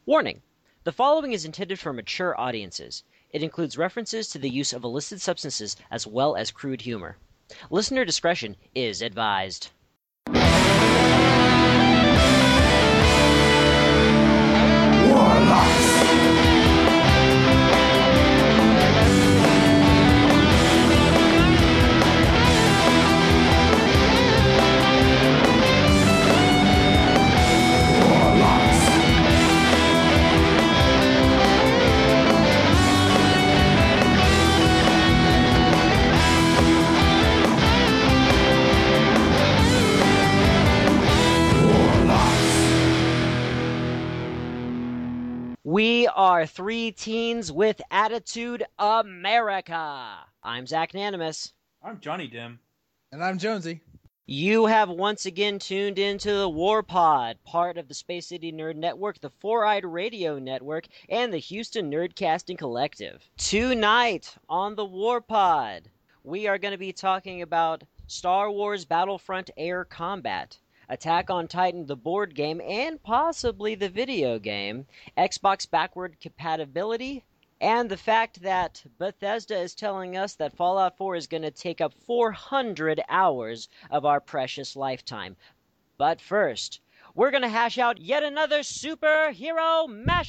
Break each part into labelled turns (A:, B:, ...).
A: Warning: the following is intended for mature audiences. It includes references to the use of illicit substances as well as crude humor. Listener discretion is advised. We are three teens with attitude America. I'm Zach Nanimus.
B: I'm Johnny Dim.
C: And I'm Jonesy.
A: You have once again tuned into the War Pod, part of the Space City Nerd Network, the Four Eyed Radio Network, and the Houston Nerdcasting Collective. Tonight on the War Pod, we are going to be talking about Star Wars Battlefront Air Combat, Attack on Titan, the board game, and possibly the video game, Xbox backward compatibility, and the fact that Bethesda is telling us that Fallout 4 is going to take up 400 hours of our precious lifetime. But first, we're going to hash out yet another superhero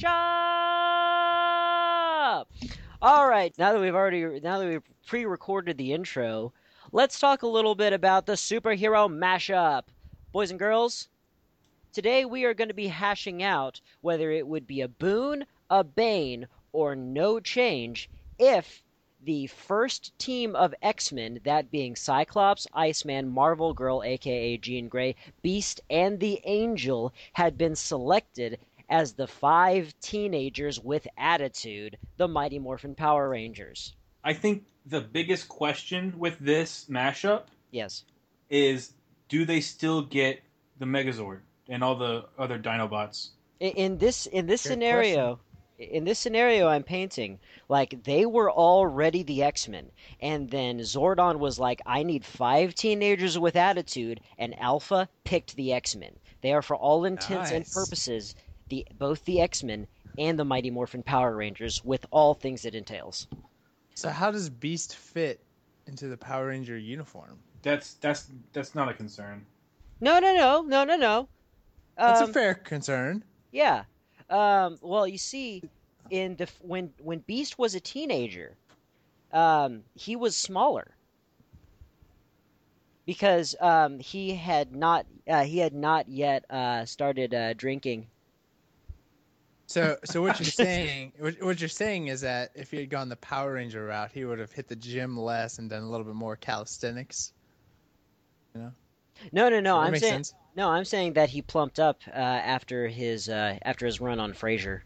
A: mashup! Alright, now that we've pre-recorded the intro, let's talk a little bit about the superhero mashup. Boys and girls, today we are going to be hashing out whether it would be a boon, a bane, or no change if the first team of X-Men, that being Cyclops, Iceman, Marvel Girl aka Jean Grey, Beast, and the Angel, had been selected as the 5 teenagers with attitude, the Mighty Morphin Power Rangers.
B: I think the biggest question with this mashup
A: Yes.
B: is, do they still get the Megazord and all the other Dinobots?
A: In this scenario, I'm painting, like, they were already the X-Men, and then Zordon was like, I need 5 teenagers with attitude, and Alpha picked the X-Men. They are, for all intents and purposes, both the X-Men and the Mighty Morphin Power Rangers, with all things it entails.
C: So how does Beast fit into the Power Ranger uniform?
B: That's not a concern.
A: No.
C: That's a fair concern.
A: Yeah. Well, you see, when Beast was a teenager, he was smaller because he had not yet started drinking.
C: So what you're saying is that if he had gone the Power Ranger route, he would have hit the gym less and done a little bit more calisthenics. You know?
A: No. I'm saying that he plumped up after his run on Frasier.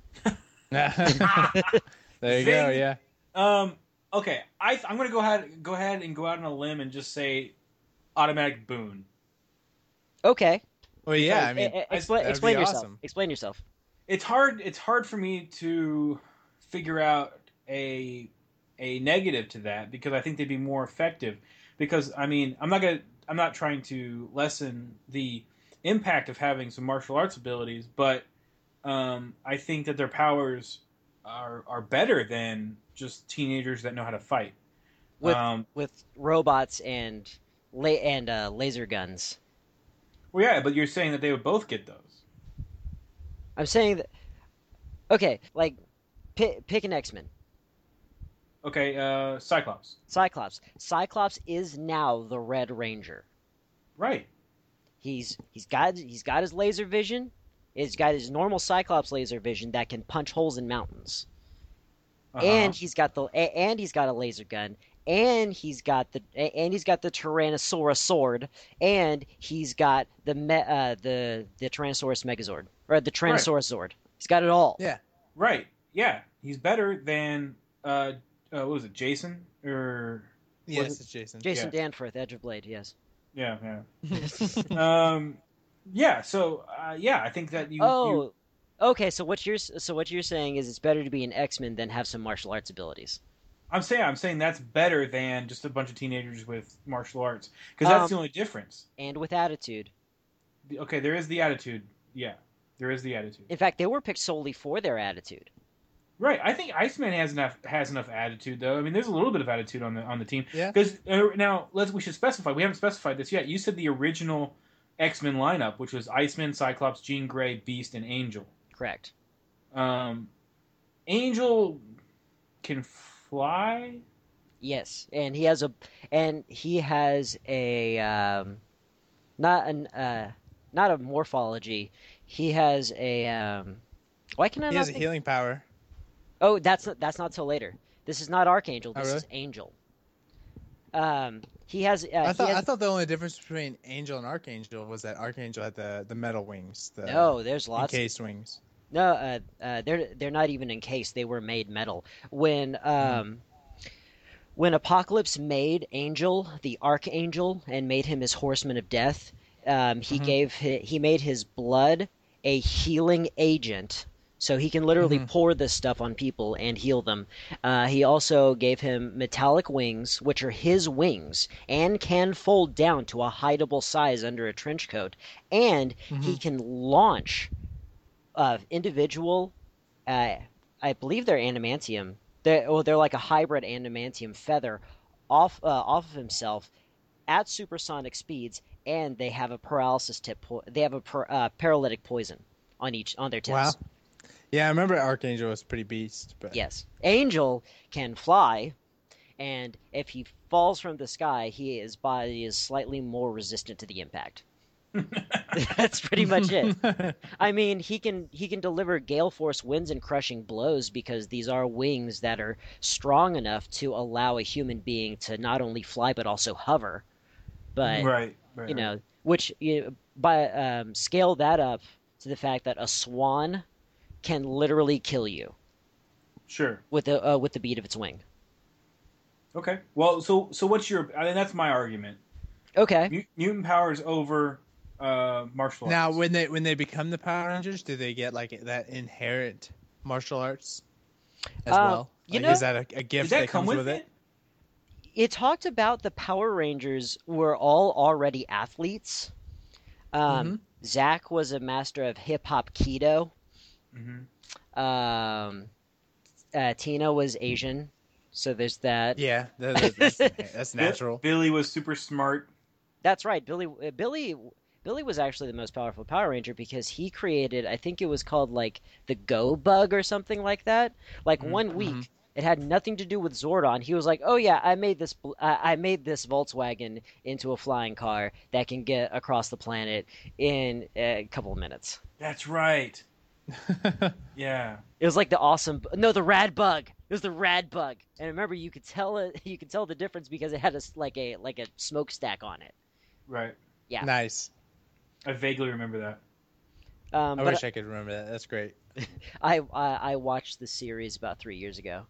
C: There you go. Yeah.
B: Okay. I'm gonna go ahead and go out on a limb and just say automatic boon.
A: Okay.
C: Well, yeah. I mean,
A: explain yourself.
C: Awesome.
A: Explain yourself.
B: It's hard for me to figure out a negative to that, because I think they'd be more effective. Because I mean, I'm not trying to lessen the impact of having some martial arts abilities, but I think that their powers are better than just teenagers that know how to fight.
A: With robots and laser guns.
B: Well, yeah, but you're saying that they would both get those.
A: I'm saying that. Okay, like, pick an X-Men.
B: Okay, Cyclops.
A: Cyclops is now the Red Ranger.
B: Right.
A: He's got his laser vision. He's got his normal Cyclops laser vision that can punch holes in mountains.
B: Uh-huh.
A: And he's got a laser gun, and he's got the Tyrannosaurus sword, and he's got the Tyrannosaurus Megazord, or the Tyrannosaurus Zord. He's got it all.
C: Yeah.
B: Right. Yeah. He's better than what was it, Jason? Or
C: yes, it's Jason.
A: Jason Danforth, Edge of Blade. Yes.
B: Yeah. Yeah. So I think that you.
A: Okay. So what you're saying is it's better to be an X-Men than have some martial arts abilities.
B: I'm saying that's better than just a bunch of teenagers with martial arts, because that's the only difference.
A: And with attitude.
B: Okay, there is the attitude. Yeah. There is the attitude.
A: In fact, they were picked solely for their attitude.
B: Right. I think Iceman has enough attitude though. I mean, there's a little bit of attitude on the team.
C: Yeah.
B: Because now we should specify. We haven't specified this yet. You said the original X-Men lineup, which was Iceman, Cyclops, Jean Grey, Beast, and Angel.
A: Correct.
B: Angel can fly.
A: Yes, and he has a not a morphology. He has a why can I
C: He
A: not
C: has a
A: think?
C: healing power.
A: Oh, that's not till later. This is not Archangel.
C: Oh,
A: This
C: really?
A: is Angel. He has.
C: I thought the only difference between Angel and Archangel was that Archangel had the metal wings, the
A: No, there's lots.
C: encased wings.
A: No, they're not even encased. They were made metal. When Apocalypse made Angel the Archangel and made him his Horseman of Death, he made his blood a healing agent, so he can literally pour this stuff on people and heal them. He also gave him metallic wings, which are his wings, and can fold down to a hideable size under a trench coat, and he can launch individual. I believe they're adamantium. They're like a hybrid adamantium feather off of himself at supersonic speeds, and they have a paralysis tip. They have a paralytic poison on their tips.
C: Wow. Yeah, I remember Archangel was pretty beast, but
A: Yes, Angel can fly, and if he falls from the sky, his body is slightly more resistant to the impact. That's pretty much it. I mean, he can deliver gale force winds and crushing blows because these are wings that are strong enough to allow a human being to not only fly but also hover. But
B: Right.
A: scale that up to the fact that a swan can literally kill you
B: Sure.
A: with the beat of its wing.
B: Okay. Well, so what's your? I mean, that's my argument.
A: Okay.
B: Mutant powers over martial arts.
C: now when they become the Power Rangers, do they get like that inherent martial arts as well? Is that a gift
B: did that
C: that
B: come
C: comes
B: with
C: it?
A: It talked about the Power Rangers were all already athletes. Zach was a master of hip hop Keto. Tina was Asian, so there's that.
C: Yeah, that's natural.
B: Billy was super smart.
A: That's right. Billy was actually the most powerful Power Ranger because he created, I think it was called like the Go Bug or something like that. Like 1 week, it had nothing to do with Zordon. He was like, "Oh yeah, I made this Volkswagen into a flying car that can get across the planet in a couple of minutes."
B: That's right. Yeah.
A: It was like the Rad Bug. It was the Rad Bug, and remember, you could tell it. You could tell the difference because it had a smokestack on it.
B: Right.
A: Yeah.
C: Nice.
B: I vaguely remember that.
C: I wish I could remember that. That's great.
A: I watched the series about 3 years ago.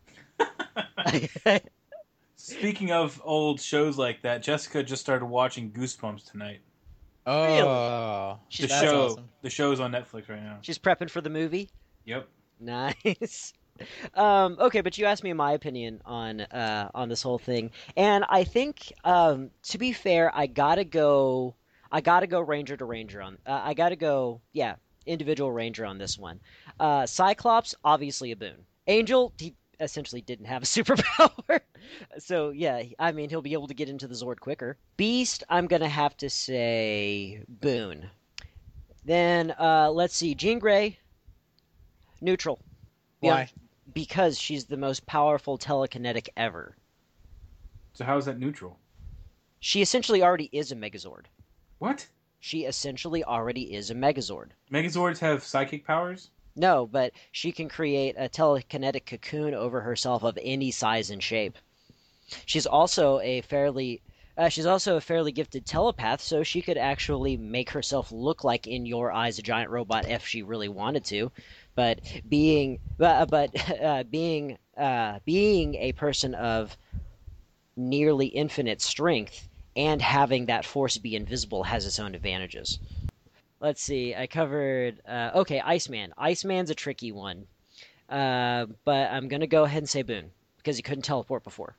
B: Speaking of old shows like that, Jessica just started watching Goosebumps tonight.
C: Oh,
A: She's
C: that's awesome.
B: The show's on Netflix right now.
A: She's prepping for the movie.
B: Yep.
A: Nice. Okay, but you asked me my opinion on this whole thing, and I think to be fair, I gotta go Ranger to Ranger on. I gotta go, individual Ranger on this one. Cyclops, obviously a boon. Angel, he essentially didn't have a superpower, so yeah, I mean he'll be able to get into the Zord quicker. Beast, I'm gonna have to say boon. Then let's see, Jean Grey, neutral.
C: Why?
A: Because she's the most powerful telekinetic ever.
B: So how is that neutral?
A: She essentially already is a Megazord.
B: What?
A: She essentially already is a Megazord.
B: Megazords have psychic powers?
A: No, but she can create a telekinetic cocoon over herself of any size and shape. She's also a fairly gifted telepath, so she could actually make herself look like in your eyes a giant robot if she really wanted to. But being a person of nearly infinite strength and having that force be invisible has its own advantages. Let's see. I covered Iceman. Iceman's a tricky one, but I'm gonna go ahead and say Boone because he couldn't teleport before.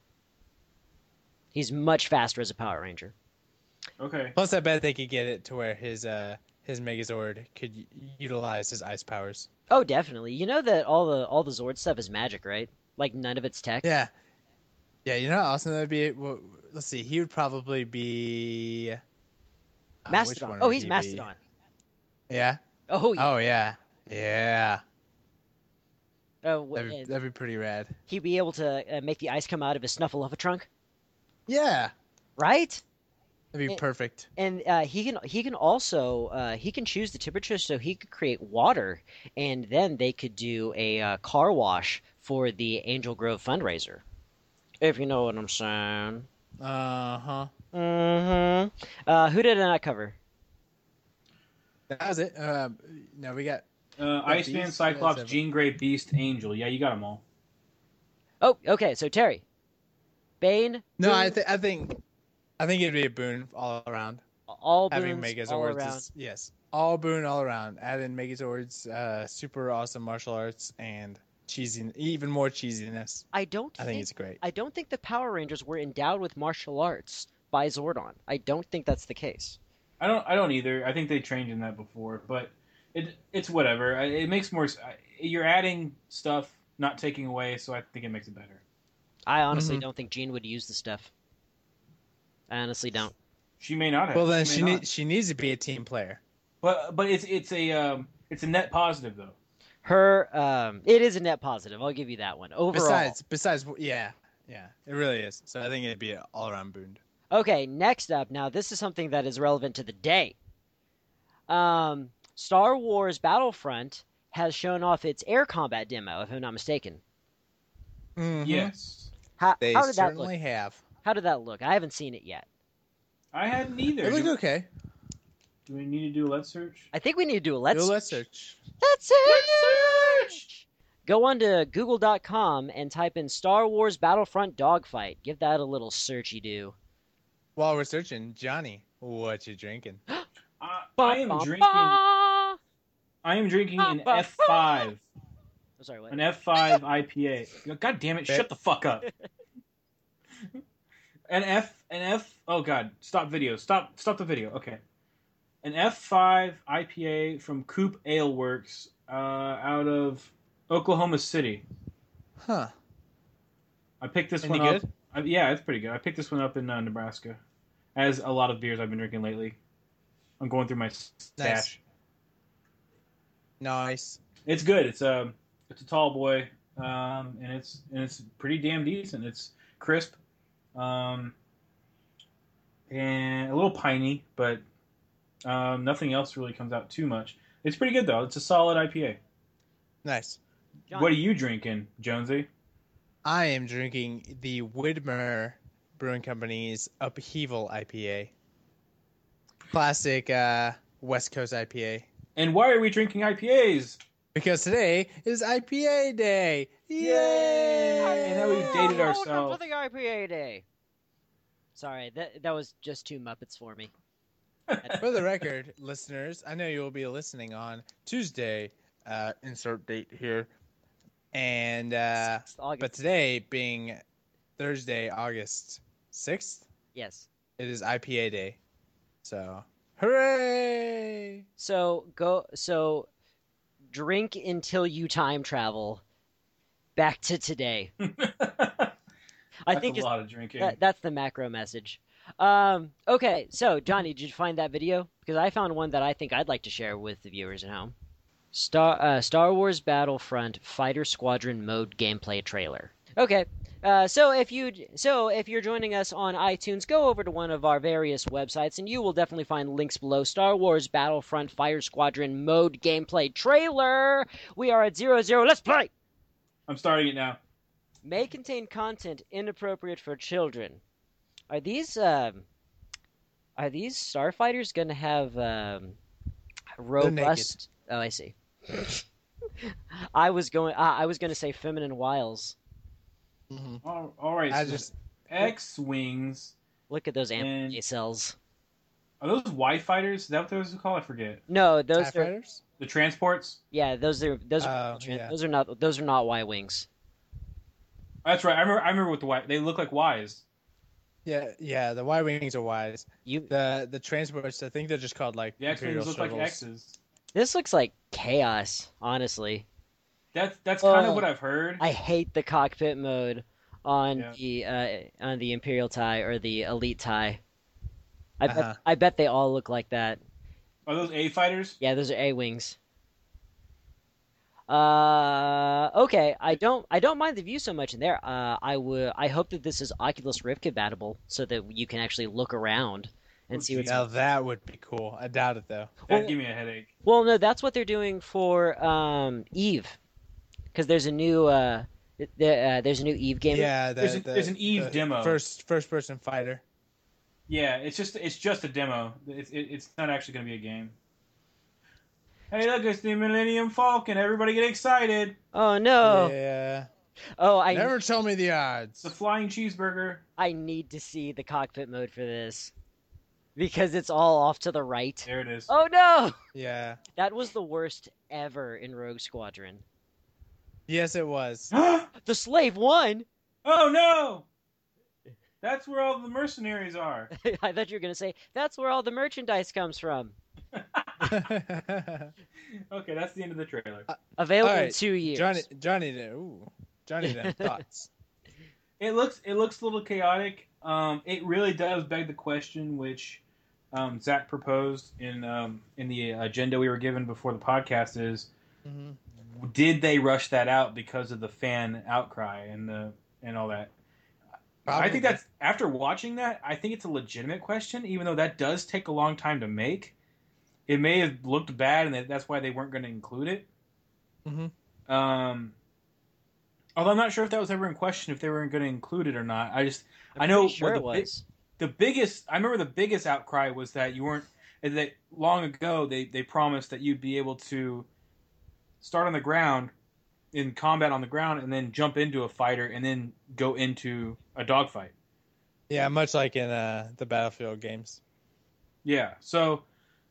A: He's much faster as a Power Ranger.
B: Okay.
C: Plus, I bet they could get it to where his his Megazord could utilize his ice powers.
A: Oh, definitely. You know that all the Zord stuff is magic, right? Like none of it's tech.
C: Yeah, yeah. You know, how awesome that'd be. Well, let's see. He would probably be. Which
A: Mastodon.
C: one
A: Oh,
C: would
A: he's
C: he
A: Mastodon.
C: be? Yeah.
A: Oh, yeah.
C: Oh yeah. Yeah.
A: Oh,
C: That'd be pretty rad.
A: he'd be able to make the ice come out of his Snuffleupagus trunk,
C: Yeah.
A: right?
C: That'd be
A: And,
C: perfect.
A: and he can also he can choose the temperature, so he could create water, and then they could do a car wash for the Angel Grove fundraiser, if you know what I'm saying.
C: Uh-huh.
A: Who did I not cover?
C: That was it. No, we got
B: Iceman,
C: Beast,
B: Cyclops,
C: that's
B: Jean Grey, Beast, Angel. Yeah, you got them all.
A: Oh, okay. So Terry, Bane.
C: No,
A: Boone,
C: I think it'd be a boon all around.
A: all
C: Having
A: boons all
C: Megazords
A: around.
C: is yes, all boon all around. Add in Megazords, super awesome martial arts and cheesy, even more cheesiness.
A: I don't
C: I think it's great.
A: I don't think the Power Rangers were endowed with martial arts by Zordon. I don't think that's the case.
B: I don't either. I think they trained in that before, but it's whatever. It makes more. You're adding stuff, not taking away, so I think it makes it better.
A: I honestly
C: Mhm.
A: don't think Jean would use the stuff. I honestly don't.
B: She may not have.
C: Well, then
B: may not.
C: she needs to be a team player.
B: But it's a net positive though.
A: It is a net positive. I'll give you that one. Overall.
C: Besides, yeah, it really is. So I think it'd be an all around boon.
A: Okay, next up. Now, this is something that is relevant to the day. Star Wars Battlefront has shown off its air combat demo, if I'm not mistaken.
C: Mhm.
B: Yes,
A: How
C: They
A: did that
C: certainly
A: look?
C: have.
A: How did that look? I haven't seen it yet.
B: I hadn't either.
C: It looked okay.
B: Do we need to do a let's search?
A: I think we need to do a
C: Let's search.
A: Let's search.
B: Let's search!
A: Go on to google.com and type in Star Wars Battlefront Dogfight. Give that a little searchy do.
C: While we're searching, Johnny, what you drinking?
B: I am drinking an F5.
A: Oh, sorry, what?
B: An F5 IPA. God damn it! Shut the fuck up. An F. Oh god! Stop video. Stop the video. Okay. An F5 IPA from Coop Ale Works, out of Oklahoma City.
C: Huh.
B: I picked this
C: Any
B: one up.
C: good?
B: Yeah, it's pretty good. I picked this one up in Nebraska, as a lot of beers I've been drinking lately. I'm going through my stash.
C: Nice.
B: It's good. It's a tall boy, and it's pretty damn decent. It's crisp, and a little piney, but nothing else really comes out too much. It's pretty good though. It's a solid IPA.
C: Nice.
A: John.
B: What are you drinking, Jonesy?
C: I am drinking the Widmer Brewing Company's Upheaval IPA. Classic West Coast IPA.
B: And why are we drinking IPAs?
C: Because today is IPA Day. Yay!
B: And now we've dated
A: Welcome
B: ourselves.
A: to the IPA day. Sorry, that was just too Muppets for me.
C: For the record, listeners, I know you will be listening on Tuesday. Insert date here. And
A: August.
C: but today being Thursday, August 6th,
A: Yes.
C: it is IPA Day. So, hooray!
A: So drink until you time travel back to today. I think
B: a lot of drinking.
A: that's the macro message. Okay, so Johnny, did you find that video? Because I found one that I think I'd like to share with the viewers at home. Star Wars Battlefront Fighter Squadron Mode gameplay trailer. Okay, so if you're joining us on iTunes, go over to one of our various websites, and you will definitely find links below. Star Wars Battlefront Fighter Squadron Mode gameplay trailer. We are at 0-0. Let's play.
B: I'm starting it now.
A: May contain content inappropriate for children. Are these starfighters gonna have robust? Oh, I see. I was gonna say feminine wiles.
C: Mm-hmm.
B: All right.
C: I
B: So
C: just
B: X-wings.
A: Look at those
B: And-
A: amp cells.
B: Are those Y fighters? Is that what those are called? I forget.
A: No,
C: TIE
A: those are
C: Fighters?
B: The transports.
A: yeah, those are
C: Oh, yeah.
A: those are not Y wings.
B: That's right. I remember with the Y. They look like Ys.
C: Yeah. The Y wings are wise.
A: You
C: The transports, I think they're just called like
B: The X-wings
C: Imperial
B: look like
C: shuttles.
B: X's.
A: This looks like chaos, honestly.
B: That's kind of what I've heard.
A: I hate the cockpit mode on
B: Yeah.
A: the Imperial tie or the Elite tie.
C: Uh-huh.
A: I bet they all look like that.
B: Are those A fighters?
A: Yeah, those are A wings. Okay. I don't mind the view so much in there. I hope that this is Oculus Rift compatible so that you can actually look around and
B: Oh,
A: see what's.
B: geez.
C: Now that would be cool. I doubt it though.
B: That'd
A: Well,
B: give me a headache.
A: well, no, that's what they're doing for Eve, because there's a new there's a new Eve game.
C: Yeah,
B: There's an Eve
C: the
B: demo.
C: first person fighter.
B: Yeah, it's just a demo. It's not actually going to be a game. Hey, look, it's the Millennium Falcon. Everybody get excited.
A: Oh no!
C: Yeah.
A: Oh, I
C: Never tell me the
B: It's
C: odds.
B: the flying cheeseburger.
A: I need to see the cockpit mode for this because it's all off to the right.
B: There it is.
A: Oh no!
C: Yeah.
A: That was the worst ever in Rogue Squadron.
C: Yes, it was.
A: The slave won.
B: Oh no! That's where all the mercenaries are.
A: I thought you were gonna say that's where all the merchandise comes from.
B: Okay, that's the end of the trailer.
A: Available
C: All
A: in
C: right,
A: 2 years.
C: Johnny, then thoughts.
B: It looks a little chaotic. It really does beg the question, which Zach proposed in the agenda we were given before the podcast is, did they rush that out because of the fan outcry and all that?
C: Probably.
B: I think that's, after watching that, I think it's a legitimate question, even though that does take a long time to make. It may have looked bad, and that's why they weren't going to include it.
C: Mm-hmm.
B: Although I'm not sure if that was ever in question, if they were going to include it or not.
A: I'm
B: I know
A: pretty sure
B: what
A: it was.
B: I remember the biggest outcry was that that long ago they promised that you'd be able to start on the ground, in combat on the ground, and then jump into a fighter and then go into a dogfight.
C: Yeah, much like in the Battlefield games.
B: Yeah, so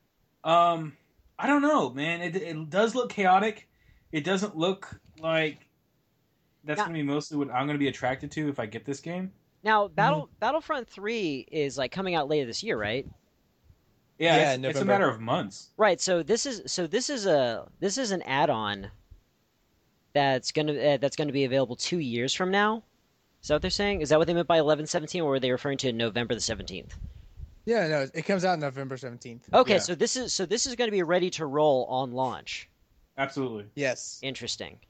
B: I don't know, man. It does look chaotic. It doesn't look like that's
A: Yeah.
B: going to be mostly what I'm going to be attracted to if I get this game.
A: Now, Battlefront 3 is like coming out later this year, right?
B: Yeah,
C: Yeah,
B: it's a
C: November.
B: matter of months.
A: Right. So this is an add-on that's gonna be available 2 years from now. Is that what they're saying? Is that what they meant by 11/17, or were they referring to November the 17th?
C: Yeah, no, it comes out November 17th.
A: Okay,
B: Yeah.
A: so this is going to be ready to roll on launch.
B: Absolutely.
C: Yes.
A: Interesting.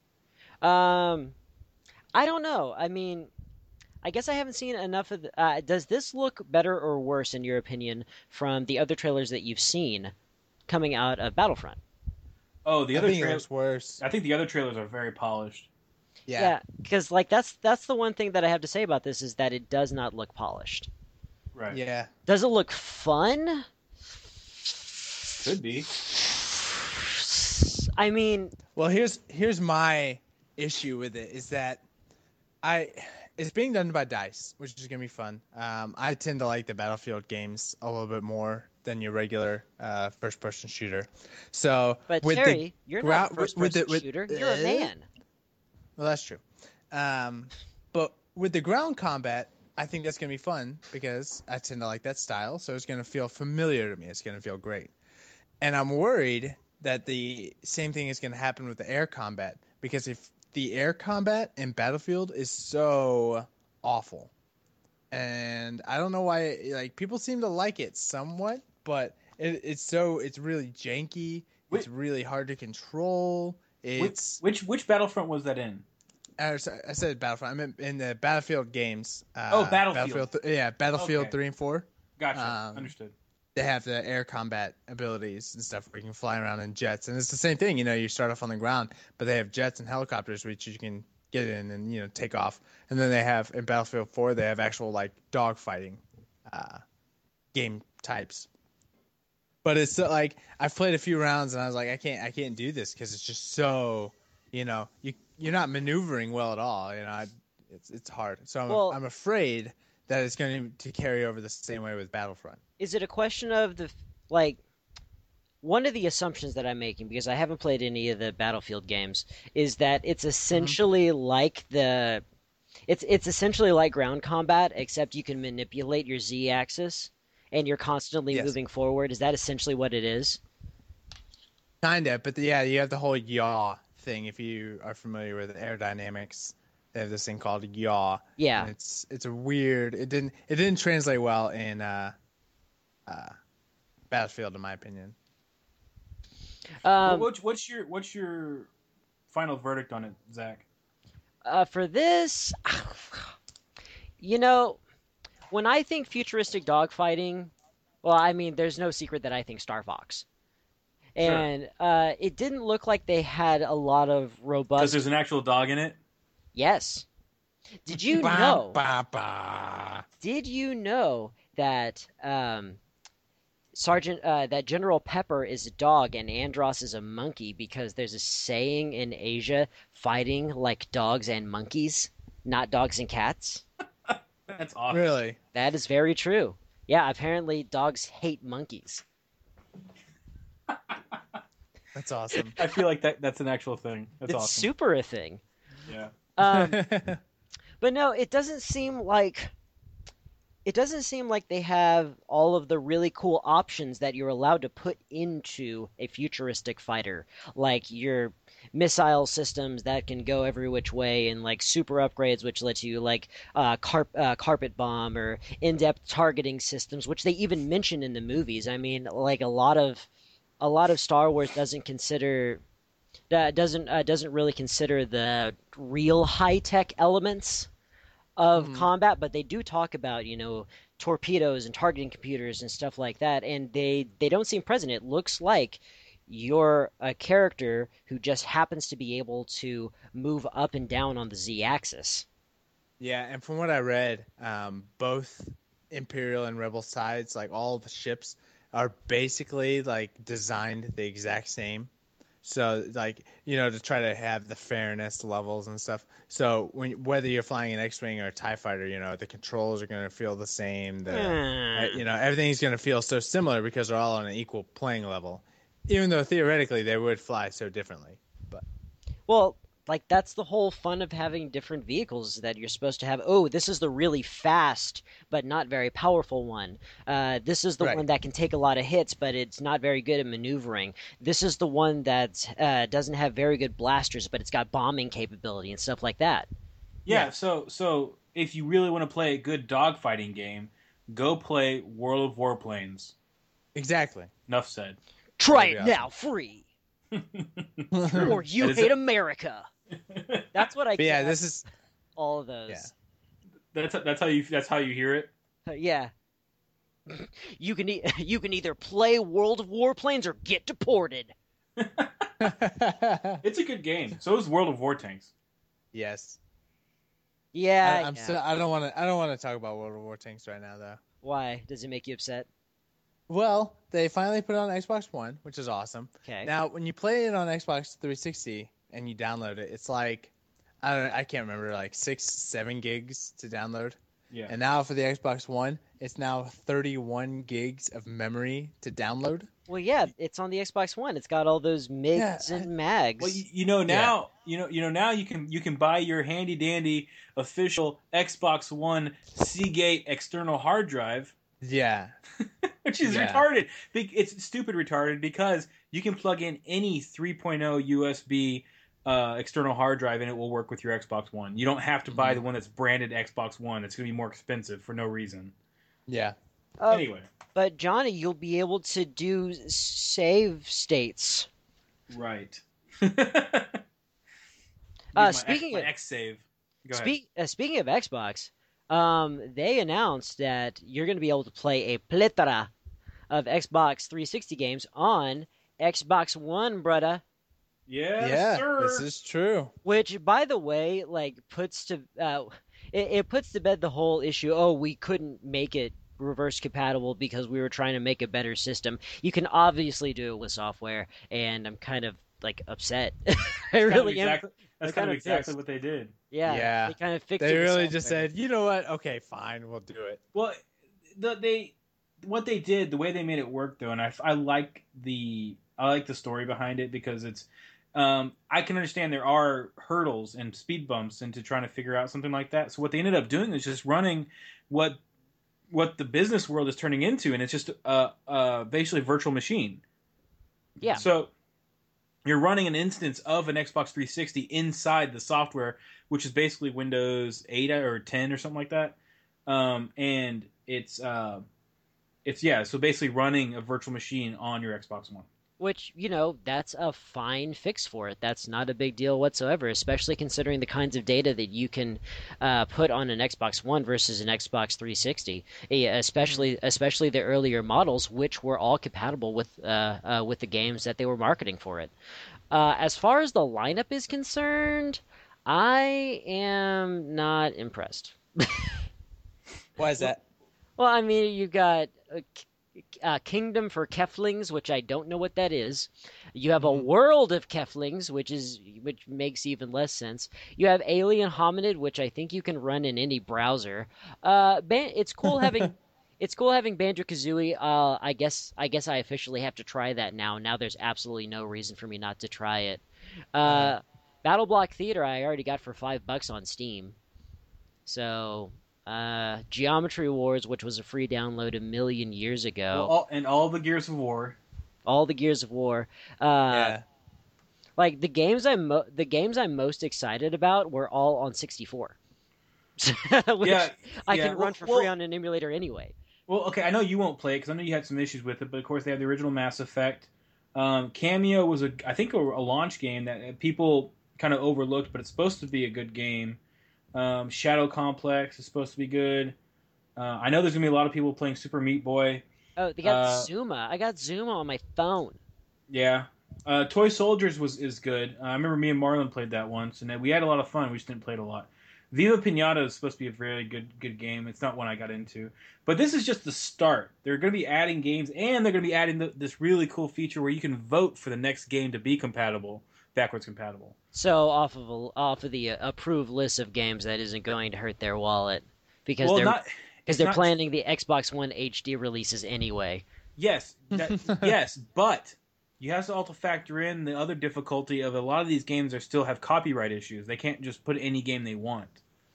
A: I don't know. I mean, I guess I haven't seen enough of. Does this look better or worse, in your opinion, from the other trailers that you've seen coming out of Battlefront?
B: Oh, the
C: I
B: other
C: think it
B: trailers.
C: looks worse.
B: I think the other trailers are very polished.
C: Yeah.
A: Because like that's the one thing that I have to say about this is that it does not look polished.
B: Right.
C: Yeah.
A: Does it look fun?
B: Could be.
A: I mean,
C: Well, here's my issue with it is that it's being done by DICE, which is gonna be fun. I tend to like the Battlefield games a little bit more than your regular first-person shooter. So,
A: but
C: with
A: Terry, you're not a
C: with
A: first-person
C: the-
A: shooter. You're a man.
C: well, that's true. But with the ground combat, I think that's gonna be fun because I tend to like that style. So it's gonna feel familiar to me. It's gonna feel great. And I'm worried that the same thing is going to happen with the air combat because if the air combat in Battlefield is so awful, and I don't know why, like people seem to like it somewhat, but it's really janky. It's really hard to control. It's
B: Which Battlefront was that in?
C: I said Battlefront. I meant in the Battlefield games.
B: Battlefield.
C: Battlefield
B: Okay.
C: 3 and 4.
B: Gotcha. Understood.
C: They have the air combat abilities and stuff where you can fly around in jets, and it's the same thing. You start off on the ground, but they have jets and helicopters which you can get in and take off. And then they have in Battlefield 4 they have actual like dogfighting game types. But it's like I've played a few rounds and I was like I can't do this because it's just so you're not maneuvering well at all. It's hard. So I'm afraid that it's going to carry over the same way with Battlefront.
A: Is it a question of one of the assumptions that I'm making, because I haven't played any of the Battlefield games, is that it's essentially like the It's essentially like ground combat, except you can manipulate your Z-axis, and you're constantly
C: Yes,
A: moving forward. Is that essentially what it is?
C: kind of. But yeah, you have the whole yaw thing. If you are familiar with aerodynamics, they have this thing called yaw, and
A: Yeah.
C: it's a weird. It didn't translate well in uh, Battlefield, in my opinion.
A: Um,
B: What's your final verdict on it, Zach?
A: for this, you know, when I think futuristic dogfighting, well, I mean, there's no secret that I think Star Fox.
B: Sure,
A: And it didn't look like they had a lot of
B: because
A: robust.
B: there's an actual dog in it.
A: Yes. Did you
C: Ba,
A: know?
C: ba, ba.
A: Did you know that that General Pepper is a dog and Andros is a monkey because there's a saying in Asia, fighting like dogs and monkeys, not dogs and cats?
B: That's awesome.
C: Really?
A: That is very true. Yeah, apparently dogs hate monkeys.
C: That's awesome.
B: I feel like that's an actual thing. That's
A: It's
B: awesome.
A: super a thing.
B: Yeah.
A: Um, but no, it doesn't seem like they have all of the really cool options that you're allowed to put into a futuristic fighter, like your missile systems that can go every which way, and like super upgrades, which lets you like carpet bomb or in-depth targeting systems, which they even mention in the movies. I mean, like a lot of Star Wars doesn't really consider the real high tech elements of
C: Mhm.
A: combat, but they do talk about, torpedoes and targeting computers and stuff like that, and they don't seem present. It looks like you're a character who just happens to be able to move up and down on the Z-axis.
C: Yeah, and from what I read, both Imperial and Rebel sides, like all the ships, are basically like designed the exact same. So like to try to have the fairness levels and stuff. So whether you're flying an X-wing or a Tie fighter, the controls are going to feel the same.
A: Hmm.
C: Everything's going to feel so similar because they're all on an equal playing level. Even though theoretically they would fly so differently. But
A: Well, like that's the whole fun of having different vehicles that you're supposed to have. Oh, this is the really fast but not very powerful one. This is the one
C: right.
A: that can take a lot of hits, but it's not very good at maneuvering. This is the one that doesn't have very good blasters, but it's got bombing capability and stuff like that.
B: Yeah.
C: Yeah,
B: So if you really want to play a good dogfighting game, go play World of Warplanes.
C: exactly.
B: Enough said.
A: Try
C: That'd be
A: it
C: awesome.
A: now, free,
B: True.
A: or you
B: That is
A: hate
B: a-
A: America. That's what I
C: But yeah,
A: get.
C: this is
A: All of
C: yeah.
A: those.
B: that's how you hear it.
A: Yeah, you can either play World of Warplanes or get deported.
B: It's a good game. So is World of War Tanks.
C: Yes.
A: Yeah,
C: I'm
A: yeah.
C: still. I don't want to talk about World of War Tanks right now, though.
A: Why does it make you upset?
C: Well, they finally put it on Xbox One, which is awesome.
A: Okay.
C: Now, when you play it on Xbox 360 and you download it, it's like I can't remember, like 6, 7 gigs to download.
B: Yeah.
C: And now for the Xbox One, it's now 31 gigs of memory to download.
A: Well, yeah, it's on the Xbox One. It's got all those
C: Yeah,
A: MIGs and mags.
B: Well, now now you can buy your handy dandy official Xbox One Seagate external hard drive,
C: yeah,
B: which is
C: yeah.
B: retarded. It's stupid retarded because you can plug in any 3.0 USB external hard drive and it will work with your Xbox One. You don't have to buy
C: Mhm.
B: the one that's branded Xbox One. It's going to be more expensive for no reason.
C: Yeah.
B: Anyway,
A: But Johnny, you'll be able to do save states.
B: right.
A: Speaking
B: My
A: of
B: X save. Go ahead.
A: speaking of Xbox, they announced that you're going to be able to play a plethora of Xbox 360 games on Xbox One, brother.
B: Yes,
C: Yeah,
B: sir.
C: this is true.
A: Which, by the way, like it puts to bed the whole issue. Oh, we couldn't make it reverse compatible because we were trying to make a better system. You can obviously do it with software, and I'm kind of like upset. I really am.
B: That's
A: I'm
B: kind of exactly
A: pissed.
B: what they did.
A: Yeah,
C: Yeah.
A: they kind of fixed
C: They
A: it with
C: really just
A: software.
C: said, you know what? Okay, fine, we'll do it.
B: Well, what they did, the way they made it work though, and I like the story behind it because I can understand there are hurdles and speed bumps into trying to figure out something like that. So what they ended up doing is just running what the business world is turning into, and it's just basically a virtual machine.
A: Yeah.
B: So you're running an instance of an Xbox 360 inside the software, which is basically Windows 8 or 10 or something like that. And it's yeah, so basically running a virtual machine on your Xbox One.
A: Which, that's a fine fix for it. That's not a big deal whatsoever, especially considering the kinds of data that you can put on an Xbox One versus an Xbox 360. Especially the earlier models, which were all compatible with the games that they were marketing for it. As far as the lineup is concerned, I am not impressed.
C: Why is that?
A: Well, I mean, you got Kingdom for Keflings, which I don't know what that is. You have a World of Keflings, which makes even less sense. You have Alien Hominid, which I think you can run in any browser. It's cool having Banjo-Kazooie. I guess I officially have to try that now. Now there's absolutely no reason for me not to try it. Battle Block Theater I already got for $5 on Steam. So Geometry Wars, which was a free download a million years ago.
B: Well, all the Gears of War.
A: All the Gears of War.
C: Yeah.
A: Like the games I'm most excited about were all on 64. Which I can run for free on an emulator anyway.
B: Well, okay, I know you won't play it because I know you had some issues with it, but of course they have the original Mass Effect. Cameo was I think a launch game that people kind of overlooked, but it's supposed to be a good game. Shadow Complex is supposed to be good. I know there's gonna be a lot of people playing Super Meat Boy.
A: Oh, they got Zuma. I got Zuma on my phone.
B: Yeah. Toy Soldiers is good. I remember me and Marlon played that once, and we had a lot of fun. We just didn't play it a lot. Viva Pinata is supposed to be a very good game. It's not one I got into, but this is just the start. They're going to be adding games, and they're going to be adding this really cool feature where you can vote for the next game to be backwards compatible.
A: So off of the approved list of games, that isn't going to hurt their wallet because they're planning the Xbox One HD releases anyway.
B: Yes, yes, but you have to also factor in the other difficulty of a lot of these games still have copyright issues. They can't just put any game they want.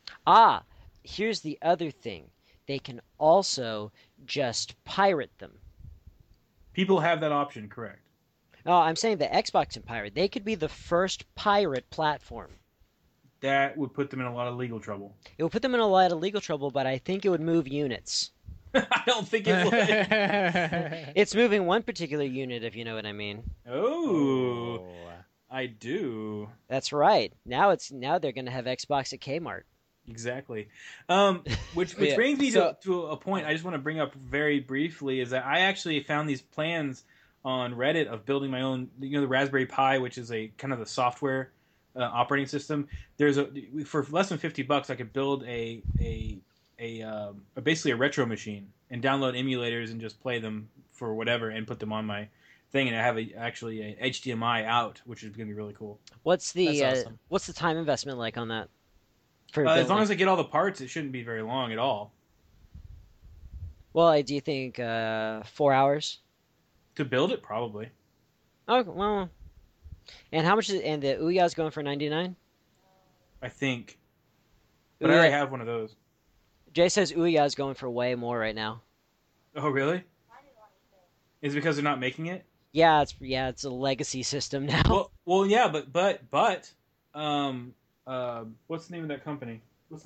A: Here's the other thing. They can also just pirate them.
B: People have that option, correct?
A: No, I'm saying the Xbox can pirate. They could be the first pirate platform.
B: That would put them in a lot of legal trouble.
A: It would put them in a lot of legal trouble, but I think it would move units.
B: I don't think it would.
A: It's moving one particular unit, if you know what I mean.
B: Oh, I do.
A: That's right. Now they're going to have Xbox at Kmart.
B: Exactly. Which brings me to a point I just want to bring up very briefly is that I actually found these plans on Reddit of building my own, the Raspberry Pi, which is a kind of the software operating system. For less than $50, I could build a basically a retro machine and download emulators and just play them for whatever and put them on my thing, and I have actually a HDMI out, which is going to be really cool.
A: What's the
C: awesome.
A: What's the time investment like on that?
B: As long as I get all the parts, it shouldn't be very long at all.
A: Well, do you think 4 hours
B: to build it? Probably.
A: Oh well. And how much and the Ouya's going for 99?
B: I think. But I already have one of those.
A: Jay says Ouya's going for way more right now.
B: Oh really? Is it because they're not making it?
A: Yeah, it's a legacy system now.
B: Well, yeah, but what's the name of that company?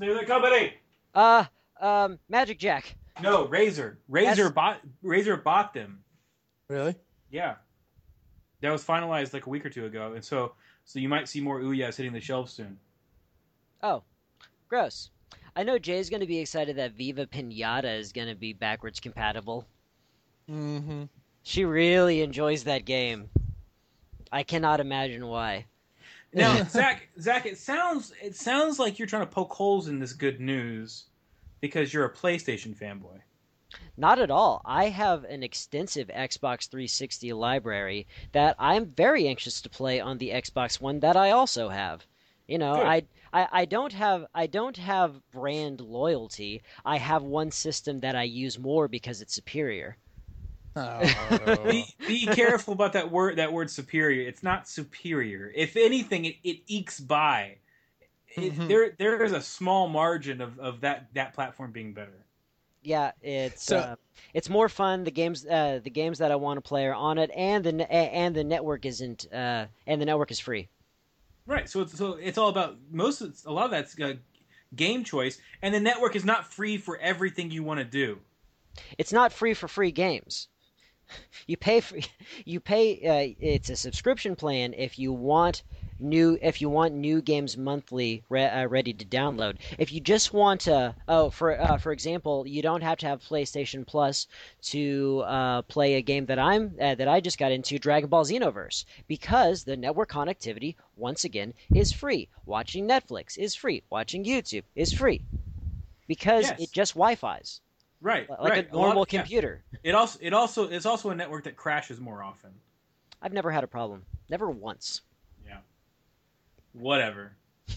A: Magic Jack.
B: No, Razer. Razer bought them.
C: Really?
B: Yeah. That was finalized like a week or two ago, and so you might see more Ouya's hitting the shelves soon.
A: Oh, gross. I know Jay's going to be excited that Viva Pinata is going to be backwards compatible.
C: Mm-hmm.
A: She really enjoys that game. I cannot imagine why.
B: Now, Zach, it sounds like you're trying to poke holes in this good news because you're a PlayStation fanboy.
A: Not at all. I have an extensive Xbox 360 library that I'm very anxious to play on the Xbox One that I also have.
B: Good.
A: I don't have brand loyalty. I have one system that I use more because it's superior.
C: Oh.
B: Be careful about that word. That word superior. It's not superior. If anything, it ekes by. There is a small margin of that platform being better.
A: Yeah,
C: So
A: it's more fun. The games that I want to play are on it, and the network isn't and the network is free.
B: Right. So it's all about a lot of that's game choice, and the network is not free for everything you want to do.
A: It's not free for free games. You pay for you pay. It's a subscription plan if you want new games monthly ready to download. If you just want to, for example, you don't have to have PlayStation Plus to play a game that I just got into, Dragon Ball Xenoverse, because the network connectivity once again is free. Watching Netflix is free. Watching YouTube is free because it
B: Yes.
A: just Wi-Fi's
B: Right.
A: like
B: Right.
A: a normal computer.
B: It's also a network that crashes more often.
A: I've never had a problem. Never once.
B: Yeah. Whatever.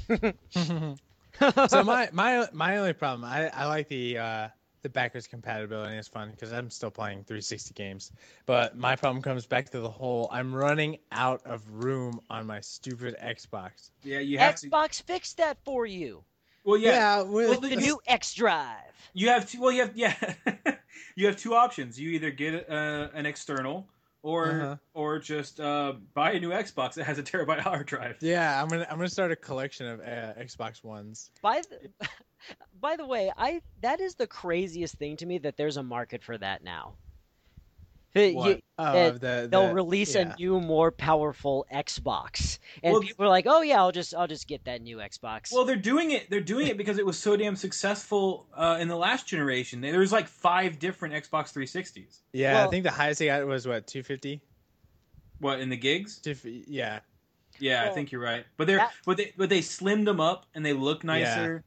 C: so my only problem, I like the backwards compatibility. It's fun because I'm still playing 360 games. But my problem comes back to the whole I'm running out of room on my stupid Xbox.
B: Yeah, you have to.
A: Xbox fixed that for you.
B: Well, yeah.
C: with
A: The new X Drive.
B: You have two. Well, you have yeah. You have two options. You either get an external, or just buy a new Xbox that has a terabyte hard drive.
C: yeah, I'm gonna start a collection of Xbox Ones.
A: By the way, that is the craziest thing to me that there's a market for that now.
B: What?
A: They'll release a new, more powerful Xbox, and people are like, "Oh yeah, I'll just get that new Xbox."
B: Well, they're doing it. They're doing it because it was so damn successful in the last generation. There was like 5 different Xbox 360s.
C: Yeah,
A: Well,
C: I think the highest they got was what 250.
B: What in the gigs?
C: Yeah.
B: Yeah,
A: Well,
B: I think you're right. But they slimmed them up and they look nicer.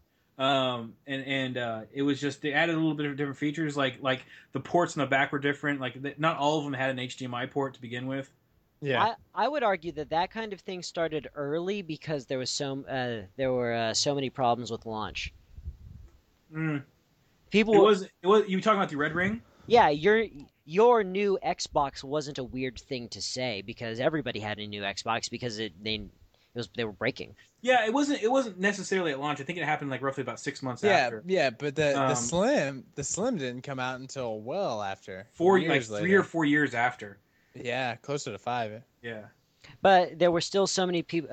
B: It was just they added a little bit of different features, like the ports in the back were different. Like not all of them had an HDMI port to begin with.
C: Yeah.
A: I would argue that kind of thing started early because there were so many problems with launch.
B: Mm.
A: People,
B: It was you talking about the Red Ring?
A: yeah, your new Xbox wasn't a weird thing to say because everybody had a new Xbox because they were breaking.
B: Yeah, it wasn't necessarily at launch. I think it happened like roughly about 6 months after.
C: Yeah, but the Slim didn't come out until well after.
B: 3 or 4 years after.
C: Yeah, closer to 5.
B: Yeah.
A: But there were still so many people.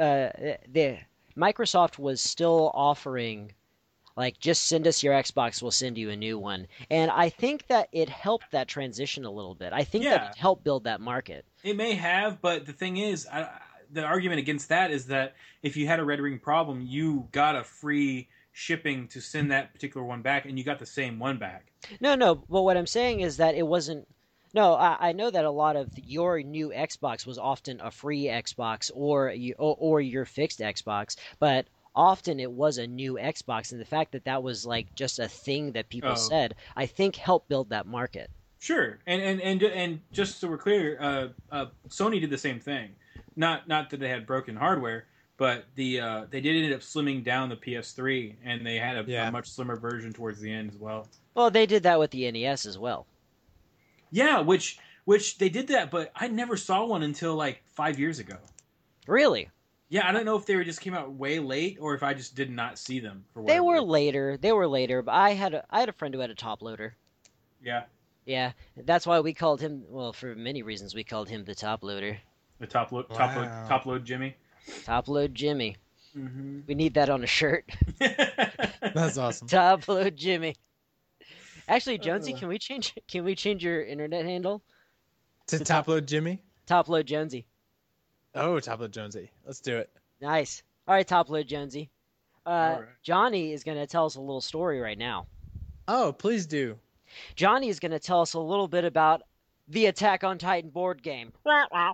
A: Microsoft was still offering, like, just send us your Xbox, we'll send you a new one. And I think that it helped that transition a little bit. I think that it helped build that market.
B: It may have, but the thing is, the argument against that is that if you had a Red Ring problem, you got a free shipping to send that particular one back, and you got the same one back.
A: No. But what I'm saying is that it wasn't. No, I know that a lot of your new Xbox was often a free Xbox or your fixed Xbox, but often it was a new Xbox, and the fact that was like just a thing that people said, I think helped build that market.
B: Sure, and just so we're clear, Sony did the same thing. Not that they had broken hardware, but they did end up slimming down the PS3, and they had a much slimmer version towards the end as well.
A: Well, they did that with the NES as well.
B: Yeah, which they did that, but I never saw one until like 5 years ago.
A: Really?
B: Yeah, I don't know if they just came out way late or if I just did not see them.
A: They were later. But I had a friend who had a top loader.
B: Yeah.
A: Yeah, that's why we called him. Well, for many reasons, we called him the top loader.
B: The top load Jimmy.
A: Top load Jimmy.
B: Mm-hmm.
A: We need that on a shirt.
C: That's awesome.
A: Top load Jimmy. Actually, Jonesy, can we change your internet handle
C: to Topload Jimmy?
A: Top load Jonesy.
C: Oh, Topload Jonesy. Let's do it.
A: Nice. All right, top load Jonesy.
B: All right.
A: Johnny is going to tell us a little story right now.
C: Oh, please do.
A: Johnny is going to tell us a little bit about the Attack on Titan board game.
C: Yeah!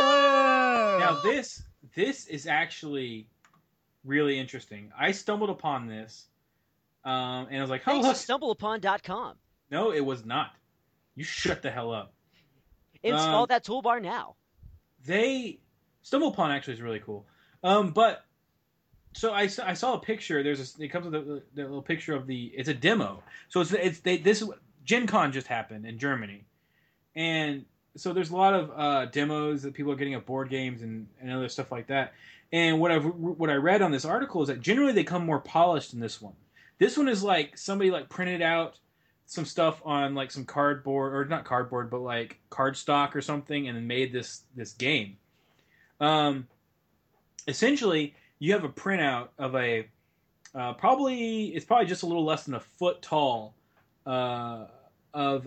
B: Now this is actually really interesting. I stumbled upon this, and I was like, "Oh, look!"
A: StumbleUpon.com.
B: No, it was not. You shut the hell up.
A: Install that toolbar now.
B: StumbleUpon actually is really cool. But so I saw a picture. It comes with the little picture of it's a demo. So this Gen Con just happened in Germany. And so there's a lot of demos that people are getting of board games and other stuff like that. And what I read on this article is that generally they come more polished than this one. This one is like somebody like printed out some stuff on like some cardboard, or not cardboard, but like cardstock or something, and then made this game. Um, Essentially, you have a printout of a it's probably just a little less than a foot tall uh, of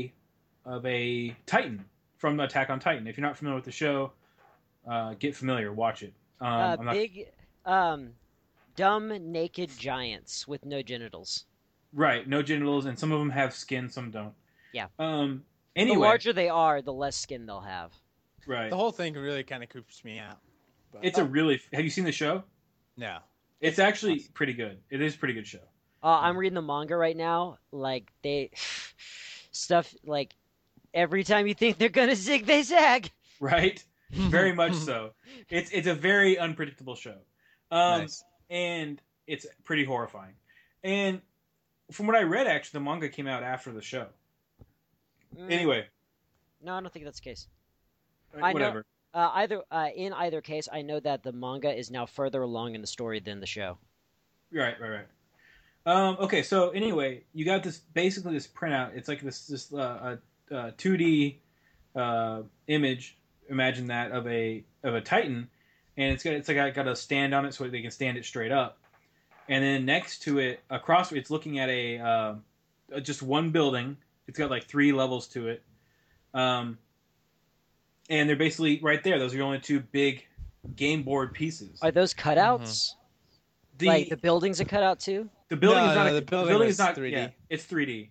B: a Titan from Attack on Titan. If you're not familiar with the show, get familiar, watch it. I'm not
A: Big, um, dumb, naked giants with no genitals.
B: right. No genitals, and some of them have skin, some don't.
A: Yeah. The
B: Anyway,
A: larger they are, the less skin they'll have.
B: right.
C: The whole thing really kind of creeps me out. But,
B: It's a really. Have you seen the show?
C: no.
B: It's actually pretty good. It is a pretty good show.
A: I'm reading the manga right now. Like they stuff like every time you think they're gonna zig, they zag.
B: Right. Very much so. It's a very unpredictable show.
C: Nice.
B: And it's pretty horrifying. And from what I read, actually, the manga came out after the show. Anyway,
A: No, I don't think that's the case. I know-
B: whatever.
A: In either case, I know that the manga is now further along in the story than the show.
B: Right. Okay, so anyway, you got basically this printout. It's like this 2D image. Imagine that of a Titan, and it's got a stand on it so they can stand it straight up. And then next to it, across, it's looking at a just one building. It's got like 3 levels to it, and they're basically right there. Those are the only 2 big game board pieces.
A: Are those cutouts? Like the building's a cutout too?
B: The building
C: No,
B: is not.
C: no, the building is
B: not
C: 3D.
B: Yeah, it's 3D.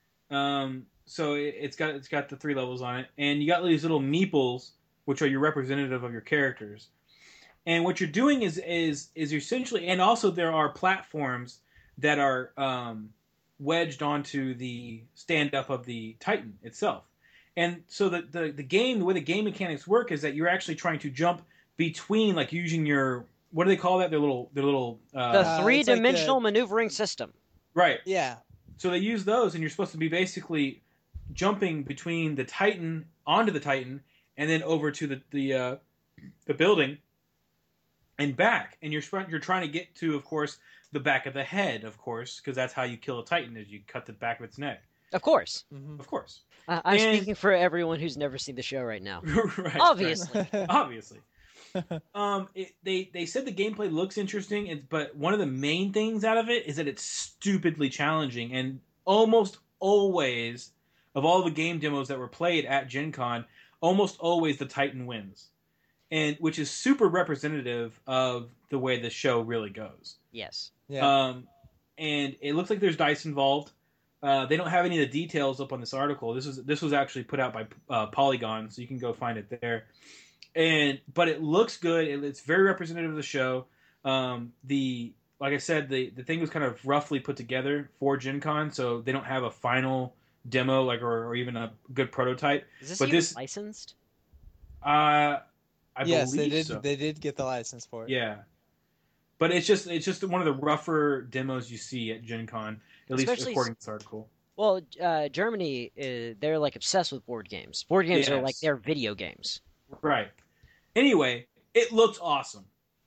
B: So it's got the 3 levels on it, and you got these little meeples, which are your representative of your characters. And what you're doing is essentially, and also there are platforms that are wedged onto the stand up of the Titan itself. And so the game, the way the game mechanics work is that you're actually trying to jump between, like using your, what do they call that? Their little
A: The three-dimensional
C: like
A: maneuvering system.
B: right.
C: Yeah.
B: So they use those, and you're supposed to be basically jumping between the Titan onto the Titan, and then over to the building and back. And you're trying to get to, of course, the back of the head, of course, because that's how you kill a Titan, is you cut the back of its neck.
A: Of course.
C: Mm-hmm.
B: Of course.
A: I'm
B: And-
A: speaking for everyone who's never seen the show right now.
B: Right.
A: Obviously.
B: Right. Obviously. They said the gameplay looks interesting, but one of the main things out of it is that it's stupidly challenging, and almost always, of all the game demos that were played at Gen Con, almost always the Titan wins, and which is super representative of the way the show really goes.
A: Yes.
C: Yeah.
B: And it looks like there's dice involved. They don't have any of the details up on this article. This was actually put out by Polygon, so you can go find it there. But it looks good. It's very representative of the show. Like I said, the thing was kind of roughly put together for Gen Con, so they don't have a final demo or even a good prototype.
A: Is this
B: But
A: even
B: this-
A: licensed?
B: I
C: yes, they
B: believe
C: did.
B: so.
C: They did get the license for it.
B: Yeah, but it's just one of the rougher demos you see at Gen Con, at least
A: Especially
B: according to this article.
A: Well, Germany, they're like obsessed with board games. Board games are
B: Yes.
A: like their video games.
B: Right. Anyway, it looks awesome.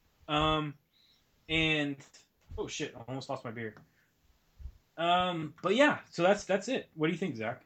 B: And oh shit, I almost lost my beer. But yeah, so that's it. What do you think, Zach?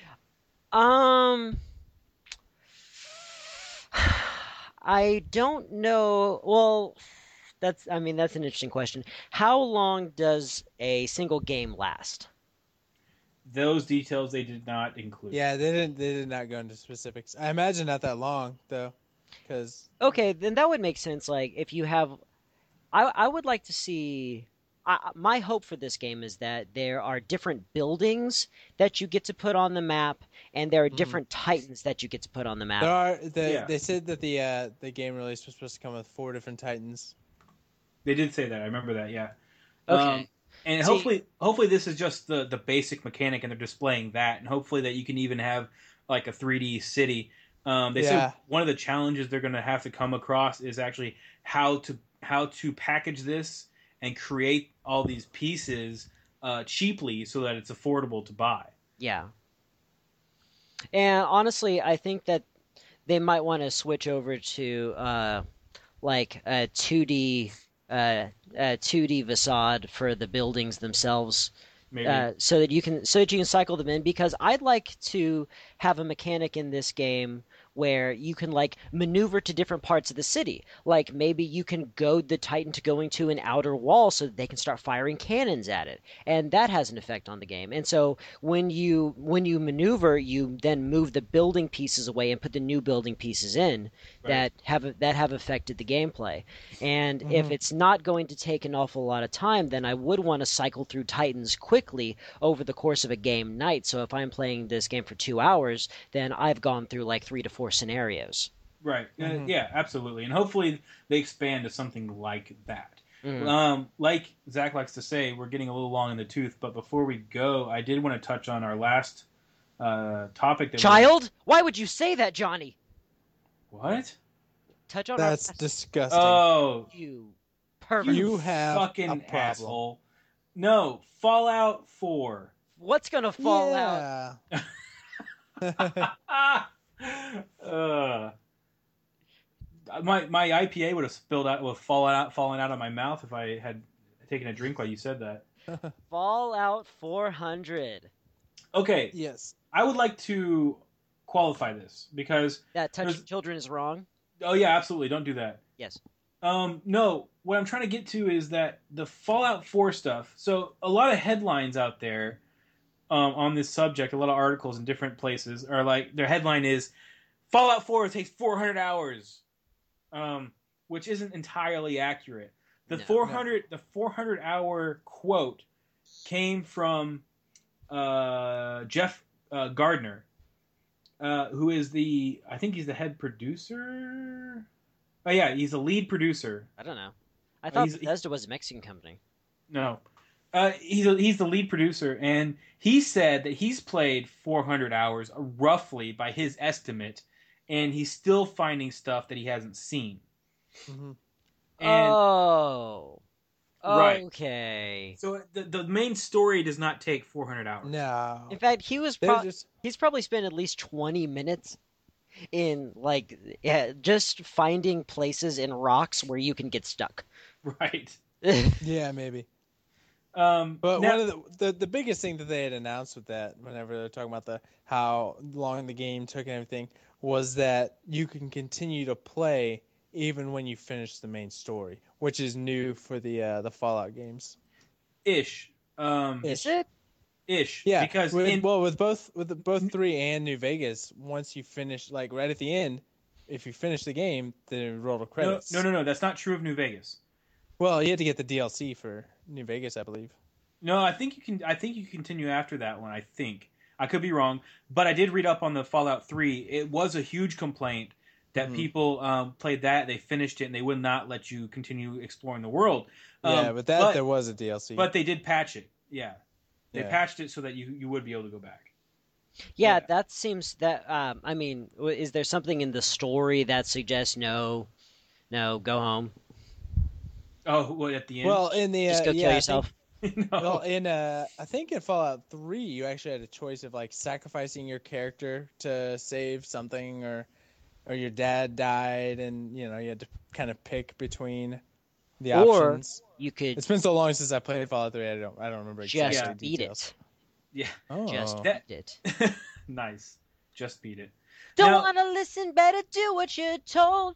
A: I don't know. Well, that's an interesting question. How long does a single game last?
B: Those details they did not include.
C: Yeah, they didn't. They did not go into specifics. I imagine not that long though, because
A: Okay, then that would make sense. Like if you have, I would like to see. My hope for this game is that there are different buildings that you get to put on the map, and there are different titans that you get to put on the map.
C: there are.
B: Yeah.
C: They said that the game release was supposed to come with 4 different Titans.
B: They did say that. I remember that. Yeah.
A: Okay.
B: And
A: See-
B: hopefully this is just the basic mechanic, and they're displaying that, and hopefully that you can even have like a 3D city. They
C: Yeah.
B: say one of the challenges they're going to have to come across is actually how to package this and create all these pieces cheaply so that it's affordable to buy.
A: Yeah. And honestly, I think that they might want to switch over to like a 2D 2D facade for the buildings themselves,
B: Maybe.
A: so that you can cycle them in, because I'd like to have a mechanic in this game where you can like maneuver to different parts of the city. Like maybe you can goad the Titan to going to an outer wall so that they can start firing cannons at it. And that has an effect on the game. And so when you maneuver, you then move the building pieces away and put the new building pieces in
B: Right.
A: that have affected the gameplay. And if
C: Hmm.
A: it's not going to take an awful lot of time, then I would want to cycle through Titans quickly over the course of a game night. So if I'm playing this game for 2 hours, then I've gone through like 3 to 4 scenarios.
B: Right.
C: Hmm.
B: Yeah, absolutely. And hopefully they expand to something like that.
A: Mm.
B: Like Zach likes to say, we're getting a little long in the tooth. But before we go, I did want to touch on our last topic that we.
A: Child? Why would you say that, Johnny?
B: What?
A: Touch on our
C: That's
A: last.
C: disgusting.
B: Oh,
A: You
B: you
A: pervert.
C: You have a
B: fucking
C: problem.
B: asshole. No, Fallout 4.
A: What's gonna fall out?
C: Yeah.
B: uh, my IPA would have spilled out, fallen out of my mouth if I had taken a drink while you said that.
A: Fallout 400.
B: Okay,
C: Yes.
B: I would like to qualify this because
A: That touching
B: there's.
A: children is wrong.
B: Oh yeah, absolutely, don't do that.
A: Yes.
B: No, what I'm trying to get to is that the Fallout 4 stuff. So a lot of headlines out there on this subject, a lot of articles in different places are like their headline is Fallout 4 takes 400 hours, which isn't entirely accurate. The
A: No.
B: 400 hour quote came from Jeff Gardner, who is I think he's the head producer. Oh yeah, he's the lead producer.
A: I don't know. I thought
B: He's
A: Bethesda was a Mexican company.
B: no, he's the lead producer, and he said that he's played 400 hours roughly by his estimate, and he's still finding stuff that he hasn't seen.
C: Hmm.
B: And
A: Oh.
B: right,
A: Okay.
B: so the main story does not take 400 hours.
C: No.
A: In fact,
C: They're just.
A: he's probably spent at least 20 minutes in like just finding places in rocks where you can get stuck.
B: Right.
C: Yeah, maybe. But
B: Now,
C: one of the biggest thing that they had announced with that, whenever they're talking about the how long the game took and everything, was that you can continue to play even when you finish the main story, which is new for the Fallout games.
B: ish,
A: Is it?
B: ish,
C: Yeah,
B: because
C: with both 3 and New Vegas, once you finish, like right at the end, if you finish the game, then roll the
B: no,
C: credits.
B: no, that's not true of New Vegas.
C: Well, you had to get the DLC for New Vegas, I believe.
B: No, I think you can. I think you continue after that one. I think I could be wrong, but I did read up on the Fallout 3. It was a huge complaint that
C: Mhm.
B: people played that, they finished it, and they would not let you continue exploring the world.
C: Yeah, but there was a DLC.
B: But they did patch it. Yeah, they
C: Yeah.
B: patched it so that you would be able to go back.
A: Yeah,
B: Yeah.
A: that seems that I mean, is there something in the story that suggests no, go home.
B: Oh, what at the end?
C: Well, in the
A: Just go kill
C: yeah,
A: yourself.
B: No.
C: well, I think in Fallout 3, you actually had a choice of like sacrificing your character to save something, or your dad died, and you had to kind of pick between the
A: Or
C: options.
A: you could
C: It's been so long since I played Fallout 3, I don't remember exactly
A: just
B: Yeah.
A: beat
C: details.
A: it.
B: Yeah,
C: Oh,
A: Just
B: That-
A: beat it.
B: nice. Just beat it.
A: Don't
B: Now-
A: wanna listen, better do what you're told.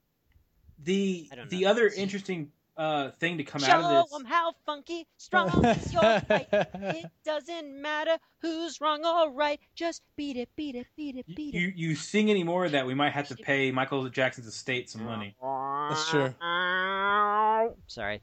B: The
A: I don't know
B: the
A: the
B: other
A: words.
B: interesting thing to come out
A: Show
B: of this.
A: them how funky, strong is your fight. It doesn't matter who's wrong or right. Just beat it, beat it, beat it, beat it.
B: You sing any more of that, we might have to pay Michael Jackson's estate some money.
C: That's true.
A: Sorry.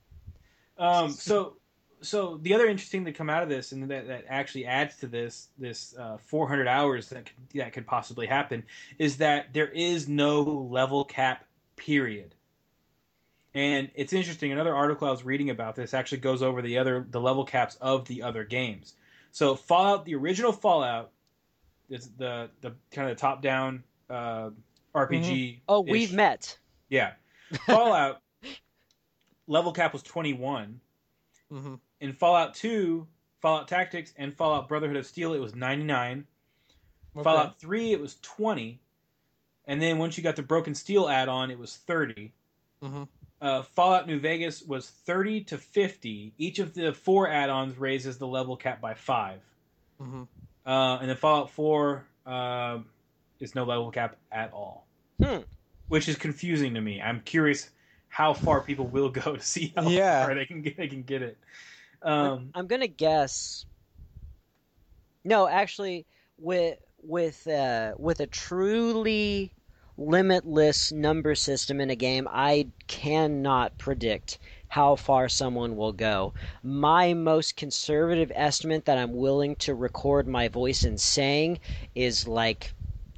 B: So the other interesting to come out of this, and that actually adds to this 400 hours that could possibly happen, is that there is no level cap period. And it's interesting. Another article I was reading about this actually goes over the level caps of the other games. So Fallout, the original Fallout, is the kind of the top down RPG.
A: Oh, we've met.
B: Yeah, Fallout level cap was 21.
C: hmm
B: In Fallout 2, Fallout Tactics, and Fallout Brotherhood of Steel, it was 99.
C: Okay.
B: Fallout 3, it was 20. And then once you got the Broken Steel add-on, it was 30.
C: Mhm.
B: Fallout New Vegas was 30 to 50. Each of the 4 add-ons raises the level cap by 5.
C: Mhm.
B: And then Fallout 4 is no level cap at all,
A: Hmm.
B: which is confusing to me. I'm curious how far people will go to see how
C: Yeah.
B: far they can get it.
A: I'm gonna guess. No, actually, with a truly limitless number system in a game, I cannot predict how far someone will go. My most conservative estimate that I'm willing to record my voice in saying is like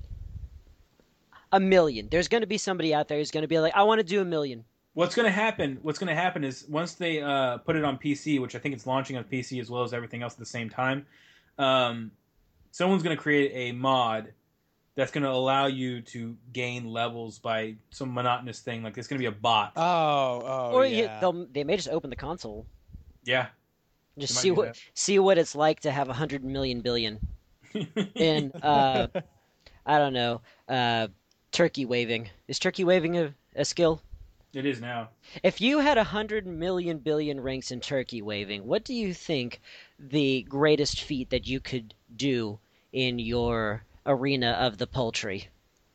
A: a million. There's going to be somebody out there who's going to be like, I want to do a million.
B: What's going to happen? What's going to happen is once they put it on PC, which I think it's launching on PC as well as everything else at the same time. Someone's going to create a mod that's going to allow you to gain levels by some monotonous thing. Like it's going to be a bot.
A: Or
C: Yeah.
A: they may just open the console,
B: Yeah,
A: just
B: they might do
A: see what it's like to have 100 million billion in
B: that.
A: I don't know, turkey waving. Is turkey waving a skill?
B: It is now.
A: If you had 100 million billion ranks in turkey waving, what do you think the greatest feat that you could do in your arena of the poultry?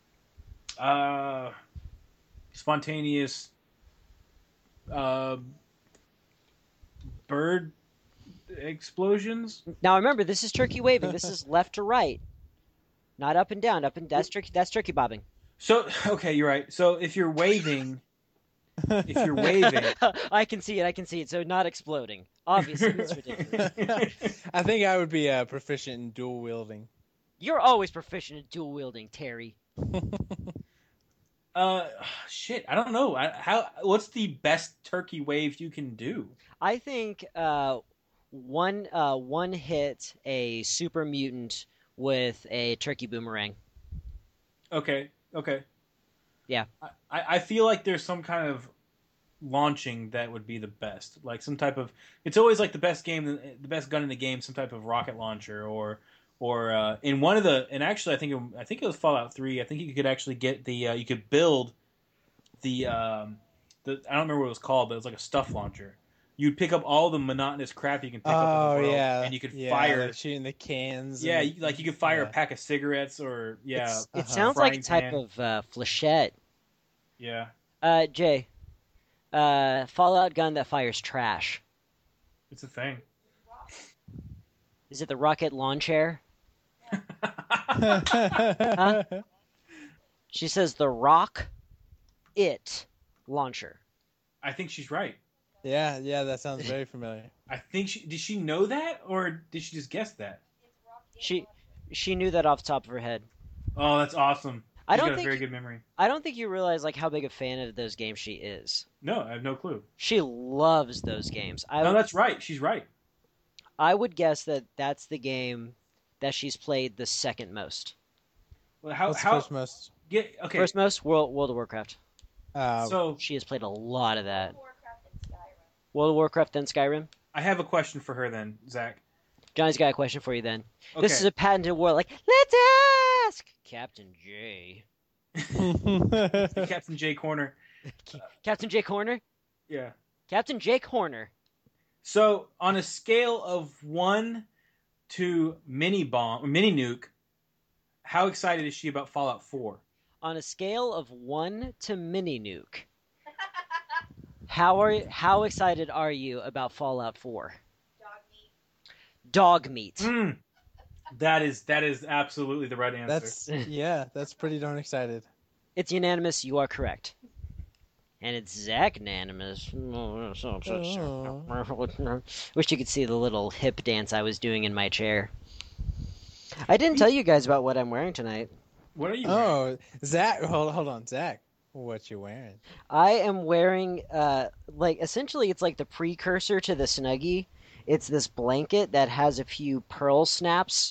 B: Spontaneous uh, bird explosions.
A: Now remember, this is turkey waving. This is left to right, not up and down. Up and that's turkey. That's turkey bobbing.
B: So okay, you're right. So if you're waving,
A: I can see it. I can see it. So not exploding. Obviously, it's ridiculous.
C: I think I would be proficient in dual wielding.
A: You're always proficient at dual wielding, Terry.
B: shit, I don't know. What's the best turkey wave you can do?
A: I think one hit a super mutant with a turkey boomerang.
B: Okay, okay.
A: Yeah.
B: I feel like there's some kind of launching that would be the best. Like some type of. It's always like the best gun in the game, some type of rocket launcher or in one of the. And actually, I think it was Fallout 3. I think you could actually get the you could build the I don't remember what it was called, but it was like a stuff launcher. You'd pick up all the monotonous crap you can pick up in the world,
C: yeah.
B: and you could
C: Yeah,
B: fire.
C: like shooting the cans.
B: Yeah,
C: and,
B: like you could fire a
C: yeah.
B: pack of cigarettes or yeah.
A: It sounds like a
B: frying
A: type
B: pan.
A: of flechette.
B: Yeah.
A: Jay, Fallout gun that fires trash.
B: It's a thing.
A: Is it the rocket lawn chair? Huh? She says the rock it launcher.
B: I think she's right.
C: Yeah, that sounds very familiar.
B: I think did she know that or did she just guess that?
A: She knew that off the top of her head.
B: Oh, that's awesome.
A: I
B: She's
A: don't
B: got a
A: think
B: very good memory.
A: I don't think you realize like how big a fan of those games she is.
B: No, I have no clue.
A: She loves those games.
B: No, that's right. She's right.
A: I would guess that that's the game that she's played the second most.
B: Well, how
C: What's the
B: how
C: first most?
B: get okay?
A: First most, World of Warcraft.
B: So
A: She has played a lot of that. World of Warcraft, then Skyrim.
B: I have a question for her then, Zach.
A: Johnny's got a question for you then.
B: Okay.
A: This is a patented war. Like, let's ask Captain J.
B: Captain J Corner.
A: Captain Jake Horner?
B: Yeah.
A: Captain Jake Horner.
B: So on a scale of 1 to mini nuke, how excited is she about Fallout 4?
A: On a scale of 1 to mini nuke, how excited are you about Fallout 4? Dog meat.
B: Mm. That is absolutely the right answer.
C: That's pretty darn excited.
A: It's unanimous. You are correct. And it's Zach-nanimous. Wish you could see the little hip dance I was doing in my chair. I didn't tell you guys about what I'm wearing tonight.
B: What are you wearing?
C: Oh, Zach, hold on, Zach. What you wearing?
A: I am wearing, essentially it's like the precursor to the Snuggie. It's this blanket that has a few pearl snaps,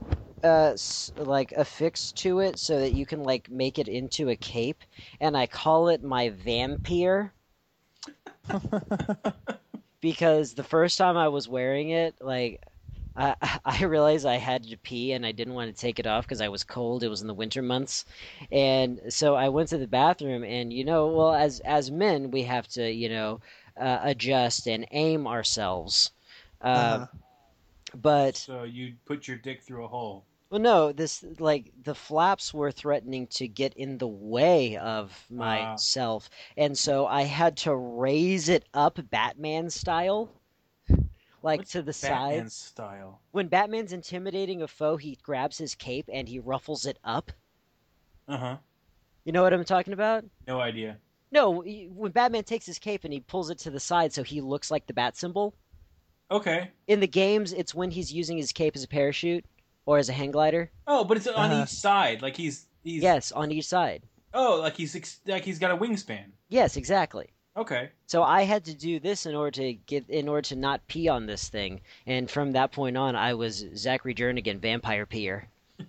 A: affixed to it so that you can, make it into a cape. And I call it my vampire. Because the first time I was wearing it, I realized I had to pee and I didn't want to take it off because I was cold. It was in the winter months, and so I went to the bathroom. And well, as men, we have to adjust and aim ourselves. Uh,
C: Uh-huh.
A: but
B: So you put your dick through a hole.
A: well, no, this like the flaps were threatening to get in the way of
B: Uh,
A: myself, and so I had to raise it up Batman style, like
B: what's
A: to the
B: Batman
A: sides.
B: style?
A: When Batman's intimidating a foe, he grabs his cape and he ruffles it up.
B: Uh huh.
A: You know what I'm talking about?
B: No idea.
A: No, when Batman takes his cape and he pulls it to the side so he looks like the bat symbol.
B: Okay.
A: In the games, it's when he's using his cape as a parachute or as a hang glider.
B: Oh, but it's on
C: Uh-huh.
B: each side. Like he's
A: Yes, on each side.
B: oh, like he's got a wingspan.
A: Yes, exactly.
B: Okay.
A: So I had to do this in order to not pee on this thing, and from that point on, I was Zachary Jernigan, vampire peer.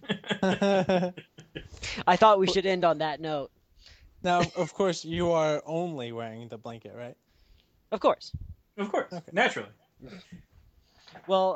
A: I thought we should end on that note.
C: Now, of course, you are only wearing the blanket, right?
A: Of course.
B: Of course.
C: Okay.
B: Naturally.
A: Well,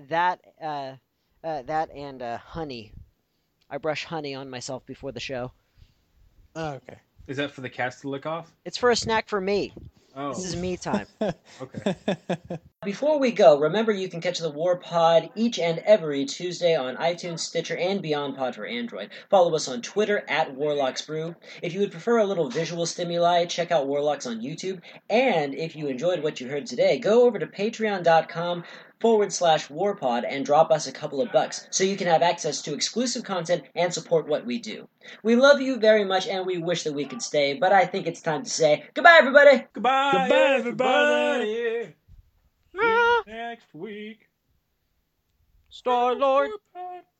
A: that and honey. I brush honey on myself before the show.
C: Oh, okay.
B: Is that for the cast to lick off?
A: It's for a snack for me.
B: Oh.
A: This is me time.
B: Okay.
A: Before we go, remember you can catch the War Pod each and every Tuesday on iTunes, Stitcher, and Beyond Pod for Android. Follow us on Twitter at Warlocks Brew. If you would prefer a little visual stimuli, check out Warlocks on YouTube. And if you enjoyed what you heard today, go over to patreon.com/warpod and drop us a couple of bucks so you can have access to exclusive content and support what we do. We love you very much and we wish that we could stay, but I think it's time to say goodbye, everybody!
B: Goodbye,
C: Goodbye,
B: everybody. See you next week.
A: Star-Lord!
B: Warpod.